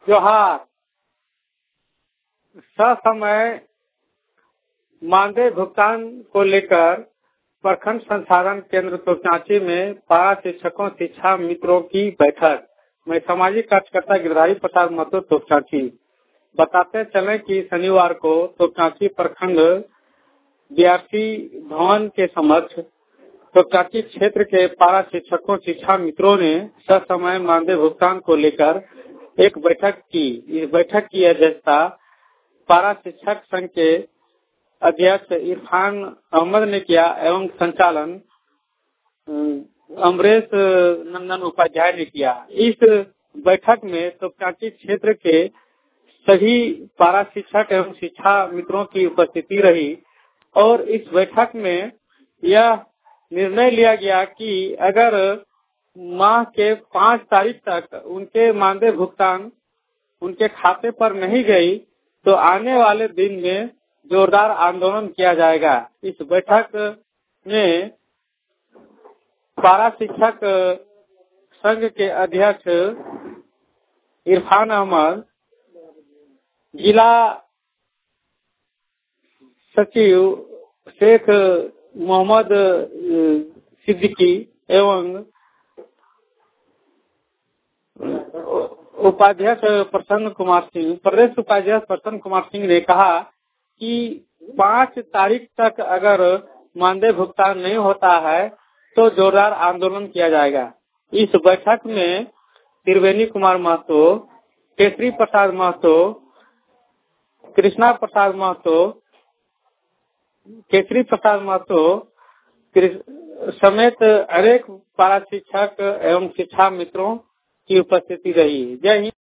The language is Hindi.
जोहार। ससमय मानदेय भुगतान को लेकर प्रखंड संसाधन केंद्र तोपचांची में पारा शिक्षकों शिक्षा मित्रों की बैठक में सामाजिक कार्यकर्ता गिरधारी प्रसाद महतो तोपचांची बताते चले कि शनिवार को तोपचांची प्रखंड बीआरसी भवन के समक्ष तोपचांची क्षेत्र के पारा शिक्षकों शिक्षा मित्रों ने ससमय मानदेय भुगतान को लेकर एक बैठक की। इस बैठक की अध्यक्षता पारा शिक्षक संघ के अध्यक्ष इरफान अहमद ने किया एवं संचालन अमरेश नंदन उपाध्याय ने किया। इस बैठक में तोपचांची क्षेत्र के सभी पारा शिक्षक एवं शिक्षा मित्रों की उपस्थिति रही और इस बैठक में यह निर्णय लिया गया कि अगर माह के 5 तारीख तक उनके मानदेय भुगतान उनके खाते पर नहीं गई तो आने वाले दिन में जोरदार आंदोलन किया जाएगा। इस बैठक में पारा शिक्षक संघ के अध्यक्ष इरफान अहमद, जिला सचिव शेख मोहम्मद सिद्दीकी एवं उपाध्यक्ष प्रसन्न कुमार सिंह, प्रदेश उपाध्यक्ष प्रसन्न कुमार सिंह ने कहा कि 5 तारीख तक अगर मानदेय भुगतान नहीं होता है तो जोरदार आंदोलन किया जाएगा। इस बैठक में त्रिवेणी कुमार महतो, केसरी प्रसाद महतो, कृष्णा प्रसाद महतो, केसरी प्रसाद महतो समेत अनेक पारा शिक्षक एवं शिक्षा मित्रों की उपस्थिति रही। जय हिंद।